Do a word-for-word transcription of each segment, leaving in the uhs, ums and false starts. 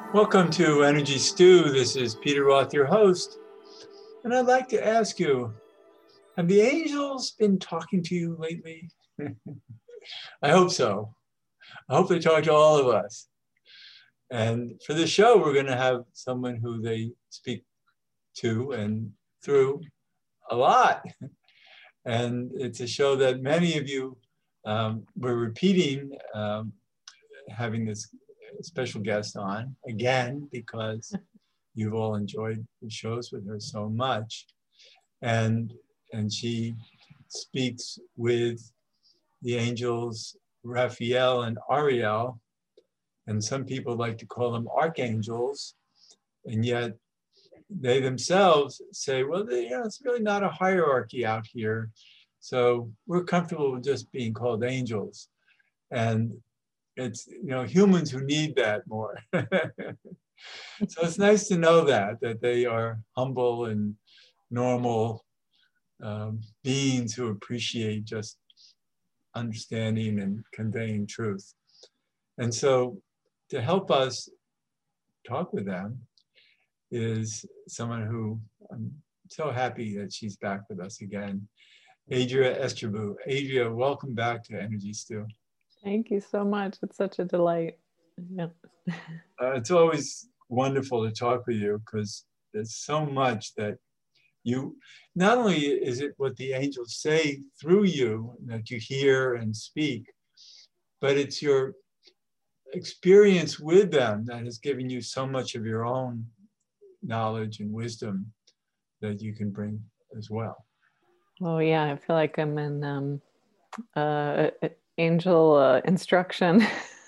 Welcome to Energy Stew. This is Peter Roth, your host. And I'd like to ask you, have the angels been talking to you lately? I hope so. I hope they talk to all of us. And for this show, we're going to have someone who they speak to and through a lot. And it's a show that many of you um, were repeating, um, having this special guest on again, because you've all enjoyed the shows with her so much. And, and she speaks with the angels Raphael and Ariel, and some people like to call them archangels, and yet they themselves say, well, they, you know, it's really not a hierarchy out here, so we're comfortable with just being called angels. And it's, you know, humans who need that more. So it's nice to know that, that they are humble and normal um, beings who appreciate just understanding and conveying truth. And so to help us talk with them is someone who I'm so happy that she's back with us again, Adria Estrabou. Adria, welcome back to Energy Stew. Thank you so much. It's such a delight. Yeah. Uh, it's always wonderful to talk with you because there's so much that you, not only is it what the angels say through you that you hear and speak, but it's your experience with them that has given you so much of your own knowledge and wisdom that you can bring as well. Oh yeah, I feel like I'm in um, uh, angel uh, instruction.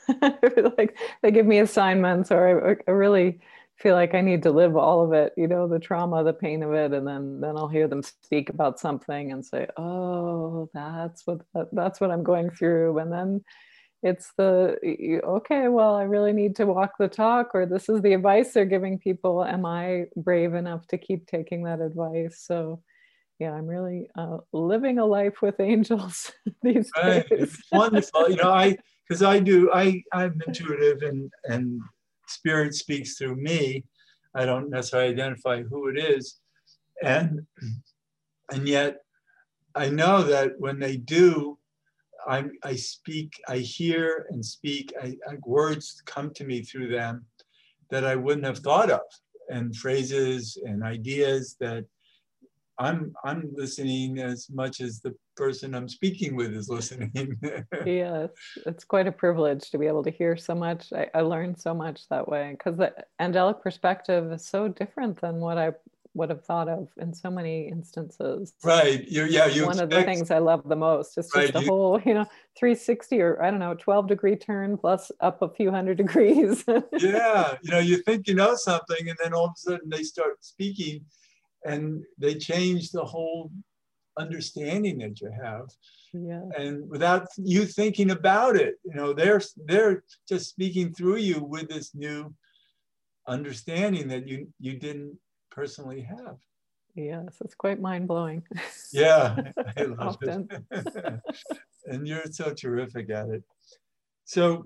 Like they give me assignments, or I, I really feel like I need to live all of it, you know, the trauma, the pain of it, and then then I'll hear them speak about something and say, oh, that's what that's what I'm going through. And then it's the, okay, well, I really need to walk the talk, or this is the advice they're giving people. Am I brave enough to keep taking that advice? So yeah, I'm really uh, living a life with angels these Right. days. It's wonderful. You know, I, because I do, I, I'm intuitive, and, and spirit speaks through me. I don't necessarily identify who it is. And, and yet I know that when they do, I, I speak, I hear and speak, I, I, words come to me through them that I wouldn't have thought of, and phrases and ideas that I'm, I'm listening as much as the person I'm speaking with is listening. Yes, it's quite a privilege to be able to hear so much. I, I learned so much that way, because the angelic perspective is so different than what I would have thought of in so many instances. Right. You, yeah. You One expect, of the things I love the most is just right, the you, whole, you know, three sixty, or I don't know, twelve degree turn plus up a few hundred degrees. yeah. You know, you think you know something, and then all of a sudden they start speaking, and they change the whole understanding that you have. Yeah. And without you thinking about it, you know, they're they're just speaking through you with this new understanding that you you didn't personally have. Yes, it's quite mind-blowing. Yeah, I love Often. it. And you're so terrific at it. So,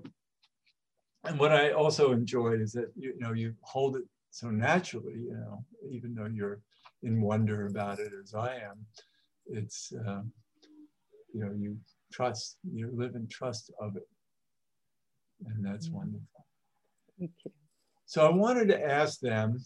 and what I also enjoy is that you know you hold it so naturally, you know, even though you're in wonder about it as I am. It's um, you know, you trust, you live in trust of it. And that's wonderful. Thank you. So I wanted to ask them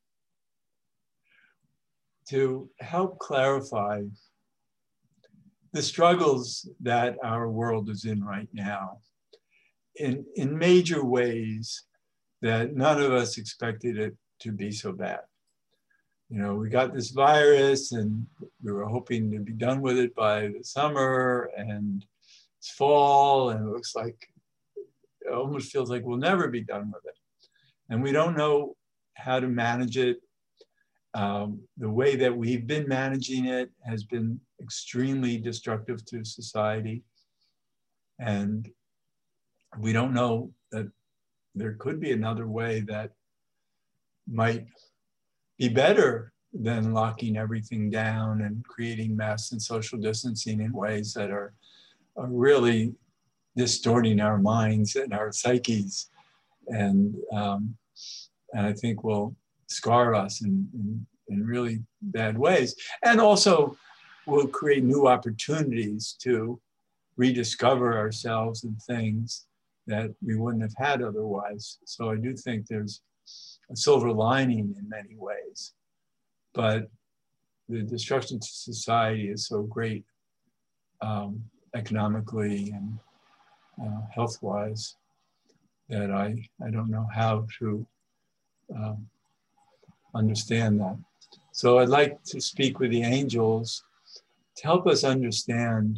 to help clarify the struggles that our world is in right now in, in major ways that none of us expected it to be so bad. You know, we got this virus and we were hoping to be done with it by the summer, and it's fall, and it looks like, it almost feels like we'll never be done with it. And we don't know how to manage it. Um, the way that we've been managing it has been extremely destructive to society. And we don't know that there could be another way that might be better than locking everything down and creating mass and social distancing in ways that are, are really distorting our minds and our psyches. And um, and I think will scar us in, in, in really bad ways. And also will create new opportunities to rediscover ourselves and things that we wouldn't have had otherwise. So I do think there's a silver lining in many ways, but the destruction to society is so great, um, economically and uh, health-wise, that I, I don't know how to um, understand that. So I'd like to speak with the angels to help us understand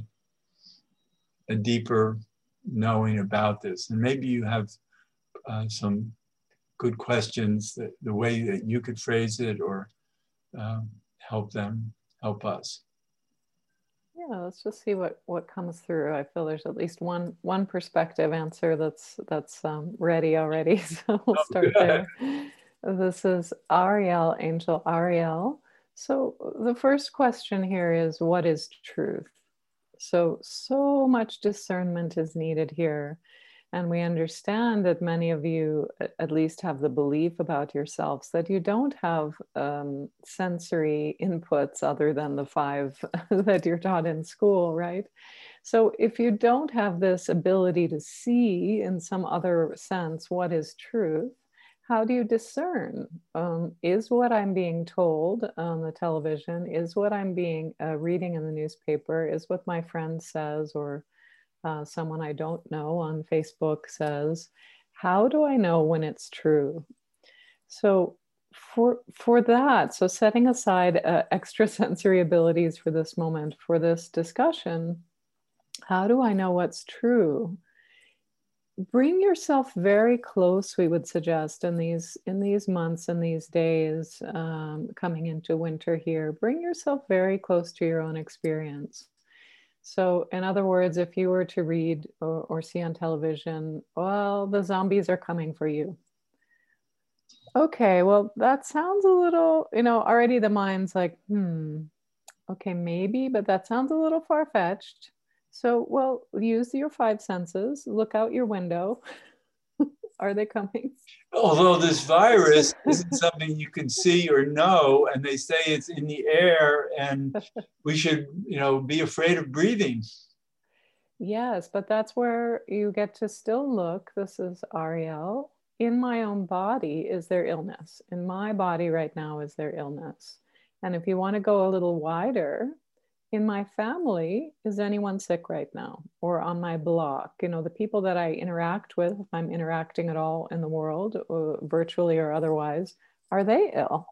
a deeper knowing about this. And maybe you have uh, some good questions, that the way that you could phrase it, or um, help them help us. Yeah, let's just see what what comes through. I feel there's at least one one perspective answer that's that's um, ready already. So we'll start there. This is Ariel, Angel Ariel. So the first question here is, what is truth? So, so much discernment is needed here. And we understand that many of you at least have the belief about yourselves that you don't have um, sensory inputs other than the five that you're taught in school, right? So if you don't have this ability to see in some other sense what is truth, how do you discern? Um, is what I'm being told on the television, is what I'm being uh, reading in the newspaper, is what my friend says, or uh, someone I don't know on Facebook says, how do I know when it's true? So for, for that, so setting aside uh, extrasensory abilities for this moment, for this discussion, how do I know what's true? Bring yourself very close, we would suggest, in these in these months and these days um, coming into winter here. Bring yourself very close to your own experience. So in other words, if you were to read or, or see on television, well, the zombies are coming for you. Okay, well, that sounds a little, you know, already the mind's like, hmm, okay, maybe, but that sounds a little far-fetched. So, well, use your five senses, look out your window. Are they coming? Although this virus isn't something you can see or know, and they say it's in the air, and we should, you know, be afraid of breathing. Yes, but that's where you get to still look. This is Ariel. In my own body, is there illness? In my body right now, is there illness? And if you want to go a little wider, in my family, is anyone sick right now? Or on my block, you know, the people that I interact with, if I'm interacting at all in the world, uh, virtually or otherwise, are they ill?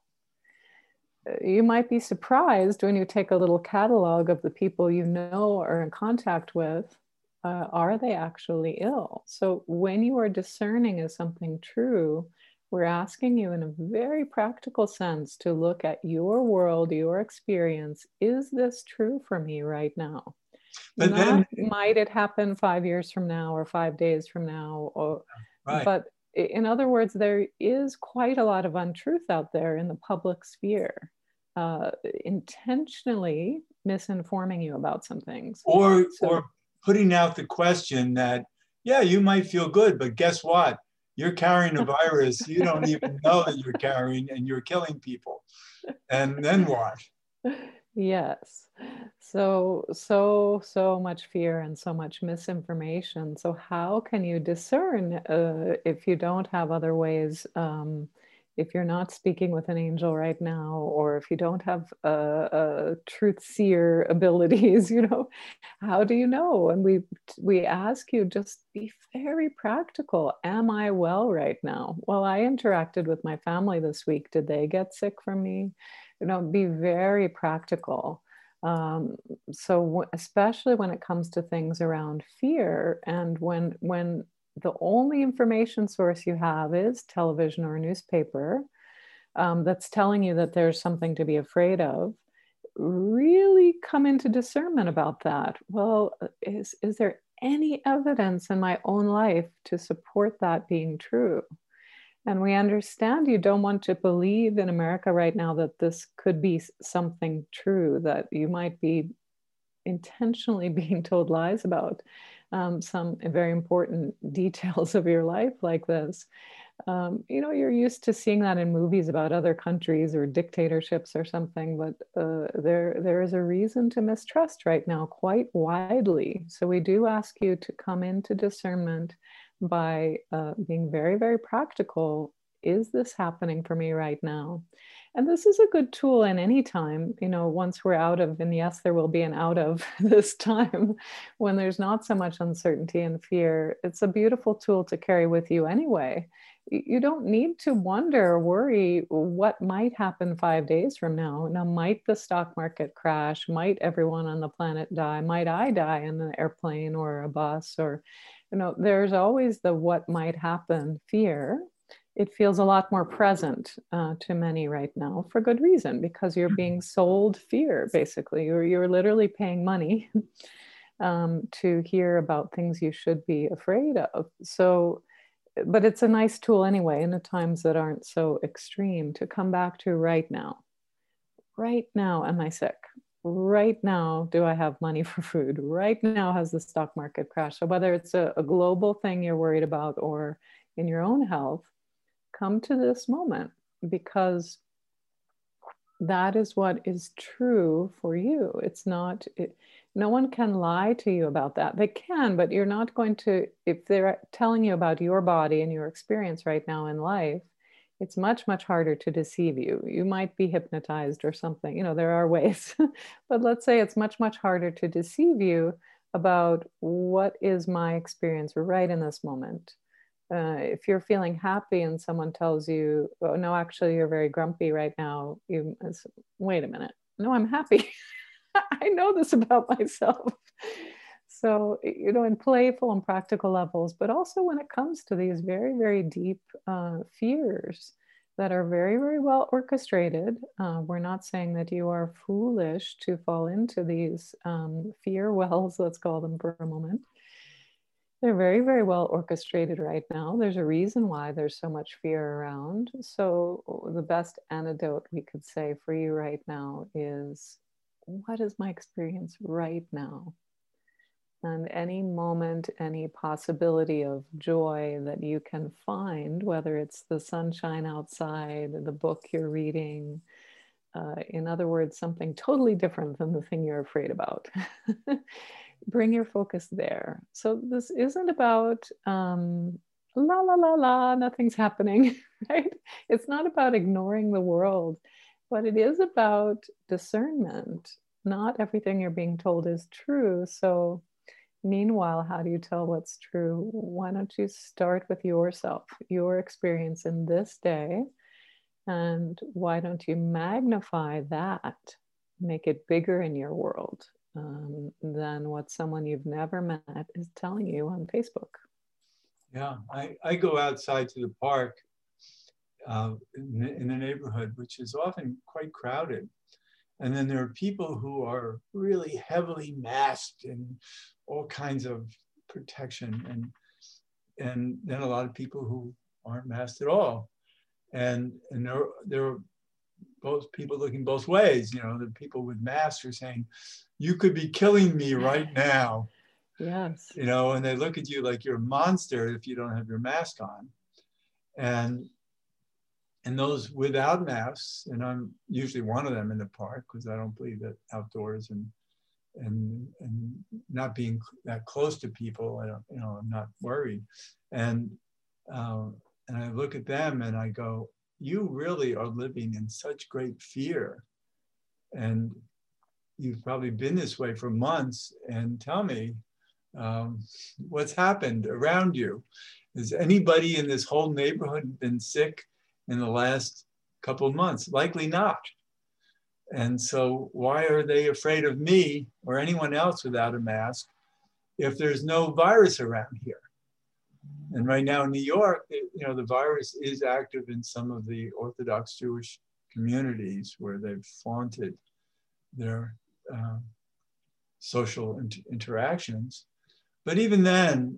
You might be surprised when you take a little catalog of the people you know or are in contact with. Uh, are they actually ill? So when you are discerning is something true, we're asking you in a very practical sense to look at your world, your experience. Is this true for me right now? But Not then, might it happen five years from now or five days from now? Or, right. But in other words, there is quite a lot of untruth out there in the public sphere, uh, intentionally misinforming you about some things. Or, so, or putting out the question that, yeah, you might feel good, but guess what? You're carrying a virus you don't even know that you're carrying, and you're killing people. And then what? Yes. So, so, so much fear and so much misinformation. So how can you discern uh, if you don't have other ways, um, if you're not speaking with an angel right now, or if you don't have uh, uh, truth seer abilities, you know, how do you know? And we, we ask you, just be very practical. Am I well right now? Well, I interacted with my family this week. Did they get sick from me? You know, be very practical. Um, so w- especially when it comes to things around fear, and when when the only information source you have is television or newspaper, um, that's telling you that there's something to be afraid of, really come into discernment about that. Well, is, is there any evidence in my own life to support that being true? And we understand you don't want to believe in America right now that this could be something true, that you might be intentionally being told lies about. um, some very important details of your life like this. Um, you know, you're used to seeing that in movies about other countries or dictatorships or something, but uh, there there is a reason to mistrust right now quite widely. So we do ask you to come into discernment by uh, being very, very practical. Is this happening for me right now? And this is a good tool in any time, you know, once we're out of, and yes, there will be an out of this time when there's not so much uncertainty and fear. It's a beautiful tool to carry with you anyway. You don't need to wonder or worry what might happen five days from now. Now, might the stock market crash? Might everyone on the planet die? Might I die in an airplane or a bus? Or, you know, there's always the what might happen fear. It feels a lot more present uh, to many right now for good reason, because you're being sold fear, basically. You're, you're literally paying money um, to hear about things you should be afraid of. So, but it's a nice tool anyway, in the times that aren't so extreme, to come back to right now. Right now, am I sick? Right now, do I have money for food? Right now, has the stock market crashed? So whether it's a, a global thing you're worried about or in your own health, come to this moment, because that is what is true for you. It's not, it, no one can lie to you about that. They can, but you're not going to, if they're telling you about your body and your experience right now in life, it's much, much harder to deceive you. You might be hypnotized or something, you know, there are ways, but let's say it's much, much harder to deceive you about what is my experience right in this moment. Uh, if you're feeling happy and someone tells you, oh, no, actually, you're very grumpy right now, you wait a minute. No, I'm happy. I know this about myself. So, you know, in playful and practical levels, but also when it comes to these very, very deep uh, fears that are very, very well orchestrated. Uh, we're not saying that you are foolish to fall into these um, fear wells, let's call them for a moment. They're very, very well orchestrated right now. There's a reason why there's so much fear around. So the best antidote we could say for you right now is, what is my experience right now? And any moment, any possibility of joy that you can find, whether it's the sunshine outside, the book you're reading, uh, in other words, something totally different than the thing you're afraid about. Bring your focus there. So this isn't about um, la, la, la, la, nothing's happening, right? It's not about ignoring the world, but it is about discernment. Not everything you're being told is true. So meanwhile, how do you tell what's true? Why don't you start with yourself, your experience in this day? And why don't you magnify that, make it bigger in your world um, than what someone you've never met is telling you on Facebook? Yeah, I, I go outside to the park uh, in, the, in the neighborhood, which is often quite crowded. And then there are people who are really heavily masked in all kinds of protection. And, and then a lot of people who aren't masked at all. And, and there, there are both people looking both ways. You know, the people with masks are saying, you could be killing me right now. Yes. You know, and they look at you like you're a monster if you don't have your mask on. And And those without masks, and I'm usually one of them in the park because I don't believe that outdoors and and and not being that close to people, I don't, you know, I'm not worried. And um, and I look at them and I go, you really are living in such great fear, and you've probably been this way for months. And tell me, um, what's happened around you? Has anybody in this whole neighborhood been sick in the last couple of months? Likely not. And so why are they afraid of me or anyone else without a mask if there's no virus around here? And right now in New York, you know, the virus is active in some of the Orthodox Jewish communities where they've flaunted their uh, social inter interactions. But even then,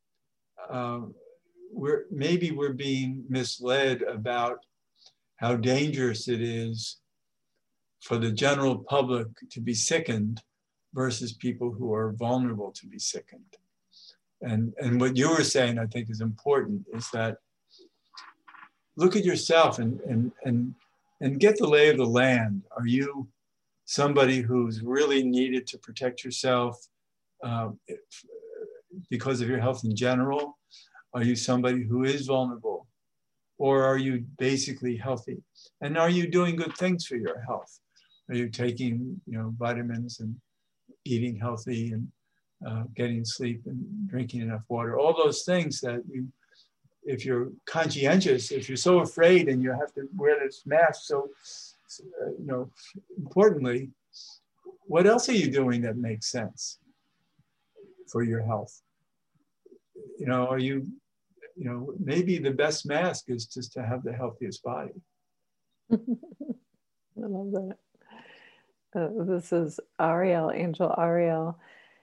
uh, we're, maybe we're being misled about how dangerous it is for the general public to be sickened versus people who are vulnerable to be sickened. And, and what you were saying, I think, is important, is that look at yourself and, and, and, and get the lay of the land. Are you somebody who's really needed to protect yourself um, if, because of your health in general? Are you somebody who is vulnerable? Or are you basically healthy? And are you doing good things for your health? Are you taking, you know, vitamins and eating healthy and uh, getting sleep and drinking enough water? All those things that you, if you're conscientious, if you're so afraid and you have to wear this mask, so, uh, you know, importantly, what else are you doing that makes sense for your health? You know, are you, you know, maybe the best mask is just to have the healthiest body. I love that. Uh, this is Ariel, Angel Ariel.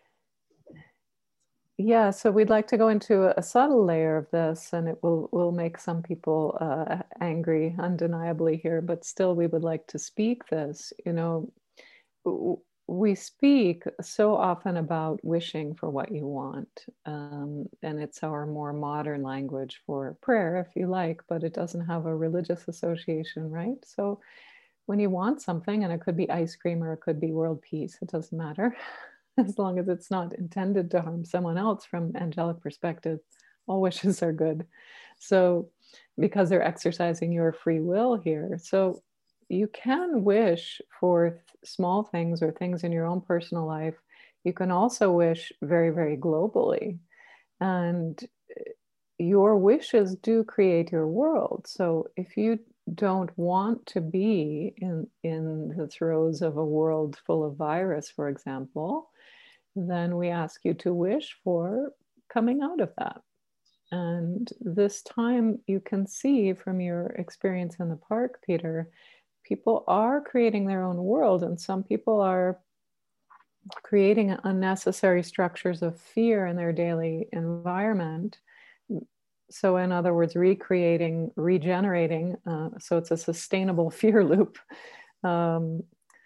Yeah, so we'd like to go into a, a subtle layer of this, and it will will make some people uh, angry, undeniably here, but still we would like to speak this. You know, we speak so often about wishing for what you want, um, and it's our more modern language for prayer, if you like, but it doesn't have a religious association, right? So when you want something, and it could be ice cream or it could be world peace, it doesn't matter. As long as it's not intended to harm someone else from angelic perspective, all wishes are good. So because they're exercising your free will here. So you can wish for th- small things or things in your own personal life. You can also wish very, very globally. And your wishes do create your world. So if you don't want to be in, in the throes of a world full of virus, for example, then we ask you to wish for coming out of that. And this time you can see from your experience in the park, Peter, people are creating their own world, and some people are creating unnecessary structures of fear in their daily environment. So in other words, recreating, regenerating, uh, so it's a sustainable fear loop. Um,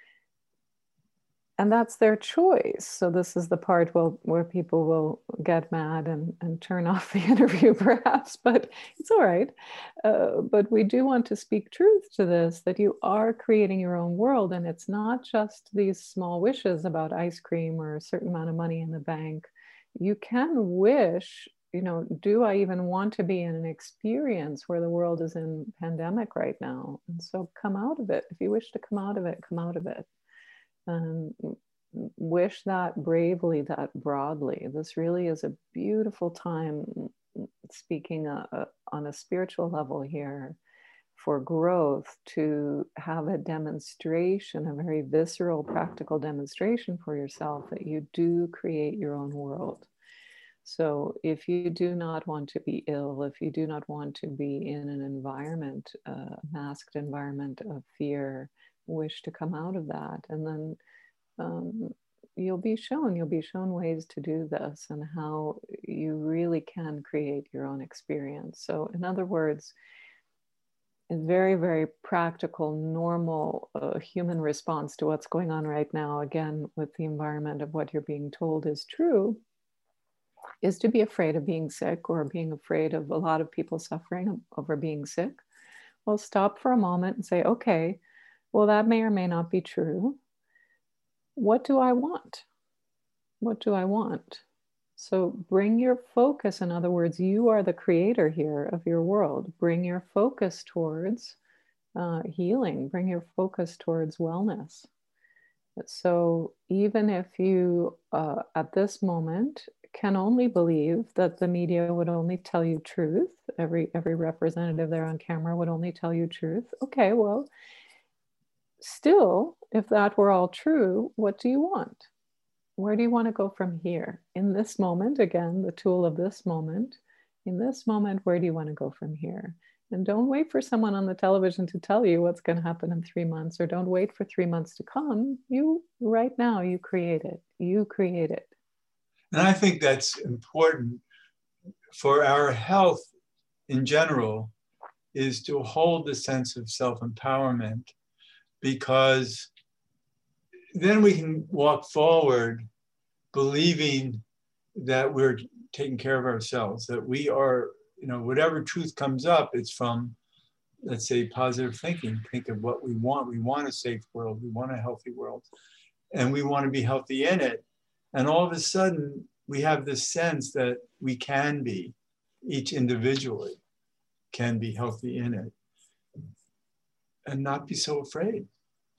And that's their choice. So this is the part where, where people will get mad and, and turn off the interview perhaps, but it's all right. Uh, but we do want to speak truth to this, that you are creating your own world. And it's not just these small wishes about ice cream or a certain amount of money in the bank. You can wish, you know, do I even want to be in an experience where the world is in pandemic right now? And so come out of it. If you wish to come out of it, come out of it. And wish that bravely, that broadly. This really is a beautiful time, speaking a, a, on a spiritual level here, for growth, to have a demonstration, a very visceral, practical demonstration for yourself that you do create your own world. So if you do not want to be ill, if you do not want to be in an environment, a uh, masked environment of fear, wish to come out of that. And then um, you'll be shown, you'll be shown ways to do this and how you really can create your own experience. So in other words, a very, very practical, normal uh, human response to what's going on right now, again, with the environment of what you're being told is true, is to be afraid of being sick, or being afraid of a lot of people suffering over being sick. Well, stop for a moment and say, okay, well, that may or may not be true. What do I want? What do I want? So bring your focus, in other words, you are the creator here of your world. Bring your focus towards uh, healing, bring your focus towards wellness. So even if you, uh, at this moment, can only believe that the media would only tell you truth, every, every representative there on camera would only tell you truth. Okay, well, still, if that were all true, what do you want? Where do you want to go from here? In this moment, again, the tool of this moment, in this moment, where do you want to go from here? And don't wait for someone on the television to tell you what's going to happen in three months, or don't wait for three months to come. You, right now, you create it. You create it. And I think that's important for our health in general, is to hold the sense of self-empowerment, because then we can walk forward believing that we're taking care of ourselves, that we are, you know, whatever truth comes up, it's from, let's say, positive thinking. Think of what we want. We want a safe world. We want a healthy world. And we want to be healthy in it. And all of a sudden, we have this sense that we can be, each individually can be healthy in it and not be so afraid.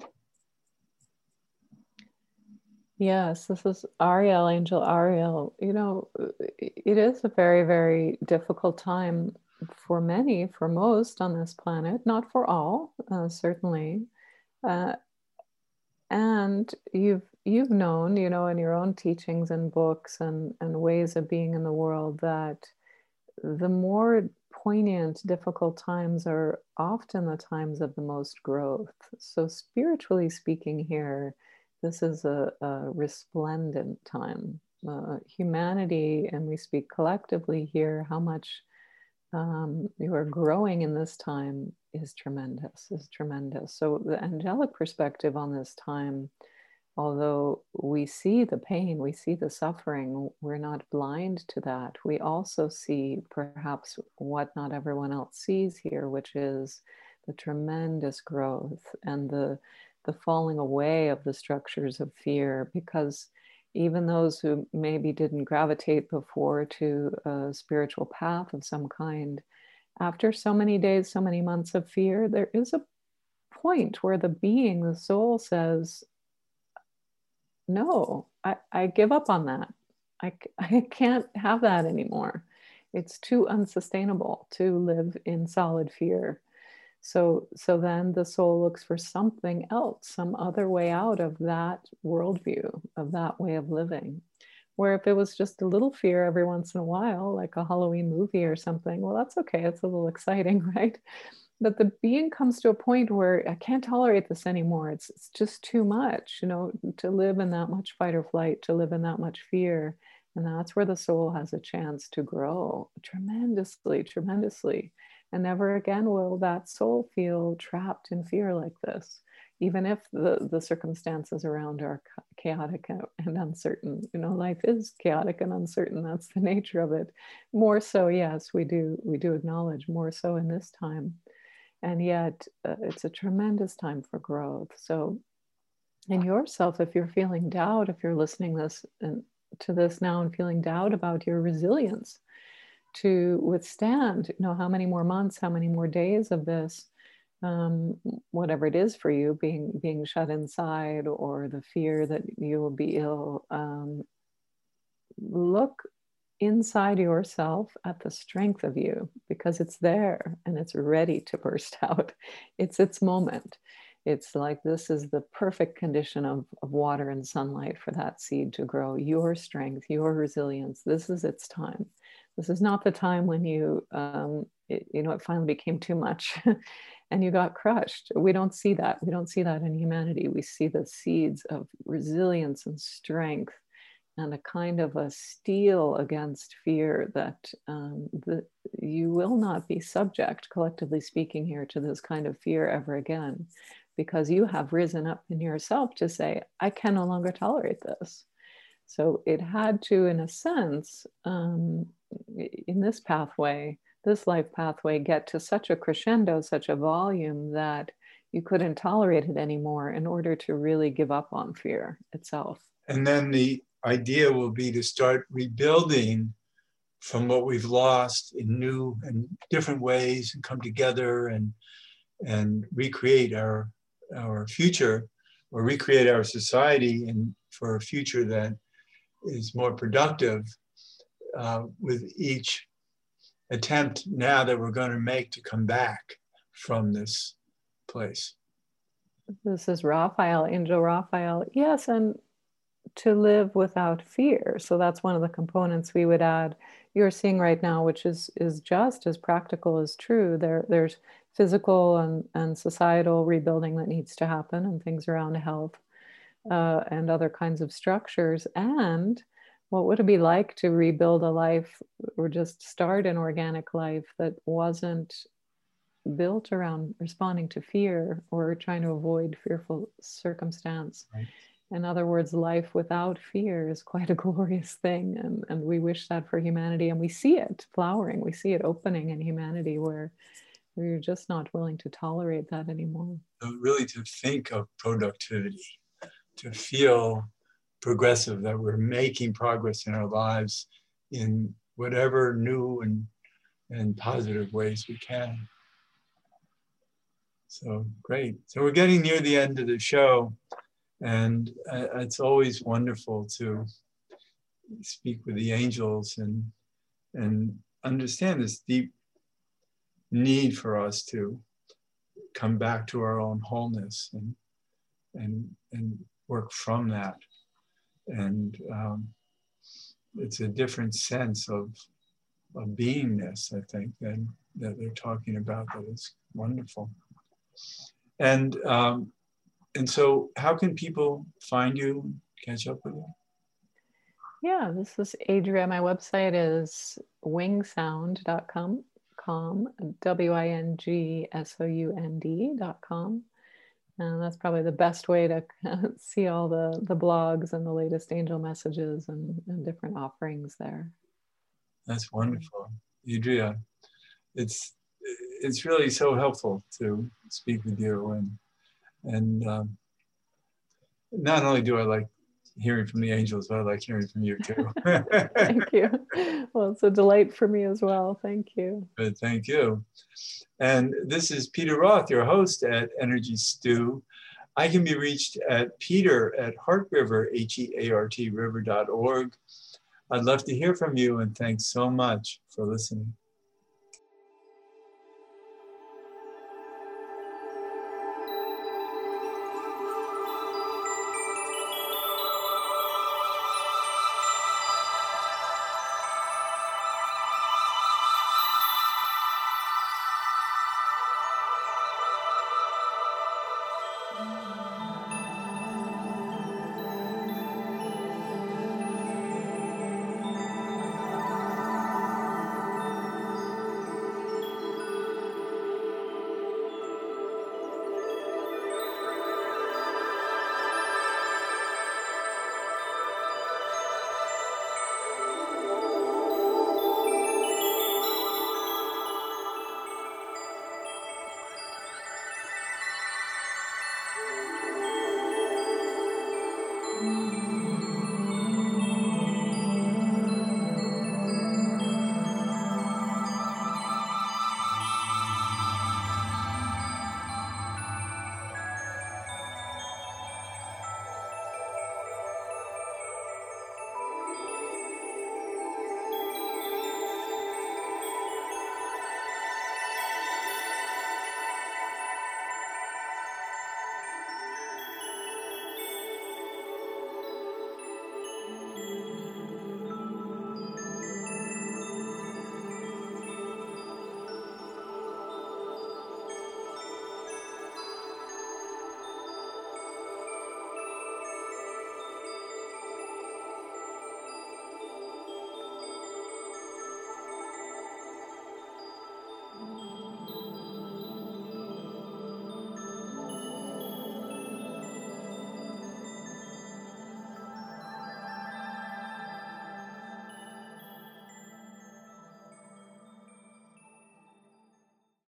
Yes, this is Ariel, Angel Ariel. You know, it is a very, very difficult time for many, for most on this planet, not for all, uh, certainly. Uh, and you've you've known, you know, in your own teachings and books and, and ways of being in the world that the more poignant, difficult times are often the times of the most growth. So spiritually speaking here, this is a, a resplendent time. Uh, humanity, and we speak collectively here, how much um, you are growing in this time is tremendous, is tremendous. So the angelic perspective on this time, although we see the pain, we see the suffering, we're not blind to that. We also see perhaps what not everyone else sees here, which is the tremendous growth and the, the falling away of the structures of fear, because even those who maybe didn't gravitate before to a spiritual path of some kind, after so many days, so many months of fear, there is a point where the being, the soul says, no, I, I give up on that. I, I can't have that anymore. It's too unsustainable to live in solid fear. So, so then the soul looks for something else, some other way out of that worldview, of that way of living. Where if it was just a little fear every once in a while, like a Halloween movie or something, well, that's okay. It's a little exciting, right? But the being comes to a point where I can't tolerate this anymore. It's, it's just too much, you know, to live in that much fight or flight, to live in that much fear. And that's where the soul has a chance to grow tremendously, tremendously. And never again will that soul feel trapped in fear like this, even if the, the circumstances around are chaotic and uncertain. You know, life is chaotic and uncertain. That's the nature of it. More so, yes, we do, we do acknowledge more so in this time. And yet uh, it's a tremendous time for growth. So in yourself, if you're feeling doubt, if you're listening this and to this now and feeling doubt about your resilience to withstand, you know, how many more months, how many more days of this, um, whatever it is for you, being being shut inside, or the fear that you will be ill, um, look inside yourself at the strength of you, because it's there and it's ready to burst out. It's its moment. It's like this is the perfect condition of, of water and sunlight for that seed to grow. Your strength, your resilience, this is its time. This is not the time when you, um, it, you know, it finally became too much and you got crushed. We don't see that. We don't see that in humanity. We see the seeds of resilience and strength and a kind of a steel against fear that um, the, you will not be subject, collectively speaking here, to this kind of fear ever again, because you have risen up in yourself to say, I can no longer tolerate this. So it had to, in a sense, um, in this pathway, this life pathway, get to such a crescendo, such a volume that you couldn't tolerate it anymore in order to really give up on fear itself. And then the idea will be to start rebuilding from what we've lost in new and different ways, and come together and and recreate our our future, or recreate our society, and for a future that is more productive, uh, with each attempt now that we're going to make to come back from this place. This is Raphael, Angel Raphael. Yes, and to live without fear. So that's one of the components we would add. You're seeing right now, which is is just as practical as true. There, there's physical and, and societal rebuilding that needs to happen, and things around health uh, and other kinds of structures. And what would it be like to rebuild a life, or just start an organic life that wasn't built around responding to fear or trying to avoid fearful circumstance? Right. In other words, life without fear is quite a glorious thing. And, and we wish that for humanity. And we see it flowering. We see it opening in humanity where we're just not willing to tolerate that anymore. So really to think of productivity, to feel progressive, that we're making progress in our lives in whatever new and, and positive ways we can. So great. So we're getting near the end of the show. And uh, it's always wonderful to speak with the angels and, and understand this deep need for us to come back to our own wholeness and, and, and work from that. And um, it's a different sense of, of beingness, I think, than, that they're talking about that is wonderful. And um, And so how can people find you, catch up with you? Yeah, this is Adria. My website is wing sound dot com, W I N G S O U N D dot com. And that's probably the best way to see all the, the blogs and the latest angel messages and, and different offerings there. That's wonderful. Adria, it's, it's really so helpful to speak with you. And, and um, not only do I like hearing from the angels, but I like hearing from you too. Thank you. Well, it's a delight for me as well. Thank you. Good, thank you. And this is Peter Roth, your host at Energy Stew. I can be reached at peter at heart river, H E A R T river dot org. I'd love to hear from you, and thanks so much for listening. Mm-hmm.